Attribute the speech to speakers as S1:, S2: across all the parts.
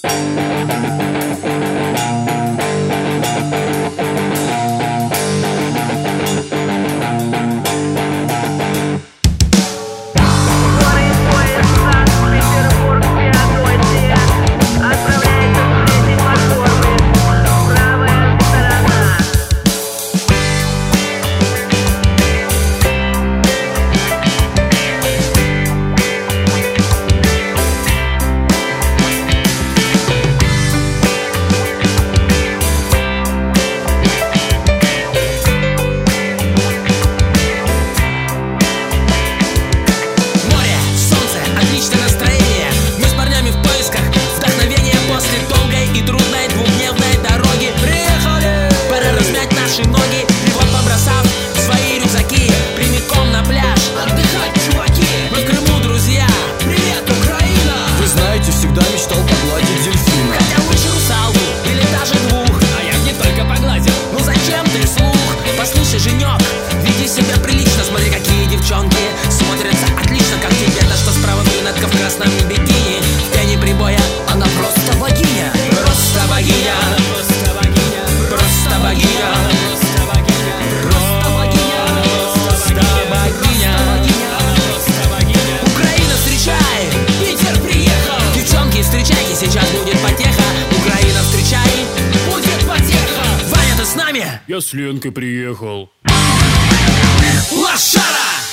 S1: Я с Ленкой приехал.
S2: Лошара!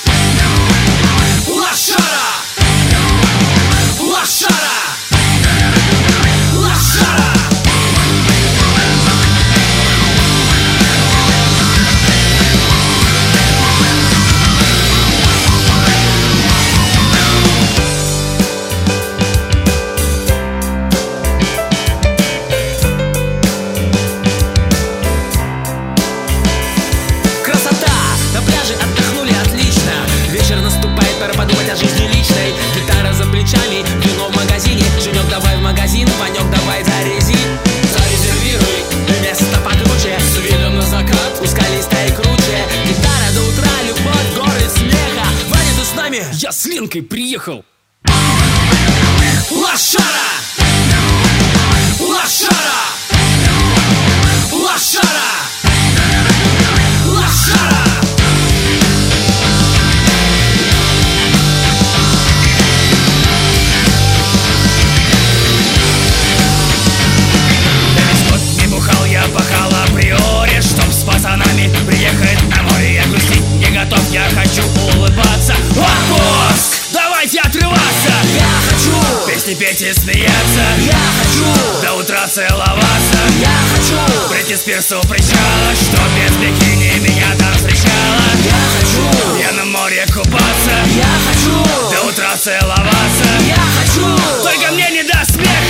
S2: Лошара! Лошара! Лошара!
S3: Пора подумать о жизни личной. Гитара за плечами, вино в магазине. Женек, давай в магазин, Ванек, давай зарези. Зарезервируй место покруче, с видом на закат, ускалистая и круче. Гитара до утра, любовь, горы смеха. Ваня, ты с нами?
S1: Я с Ленкой приехал.
S2: Лошара! Лошара! Лошара! Лошара!
S4: Приехать на море, я грустить не готов, я хочу улыбаться. Отпуск! Давайте отрываться!
S3: Я хочу
S4: песни петь и смеяться.
S3: Я хочу
S4: до утра целоваться.
S3: Я хочу
S4: прийти с пирса у причала, что без бикини меня там встречала.
S3: Я хочу
S4: я на море купаться.
S3: Я хочу
S4: до утра целоваться.
S3: Я хочу
S4: только мне не до смеха.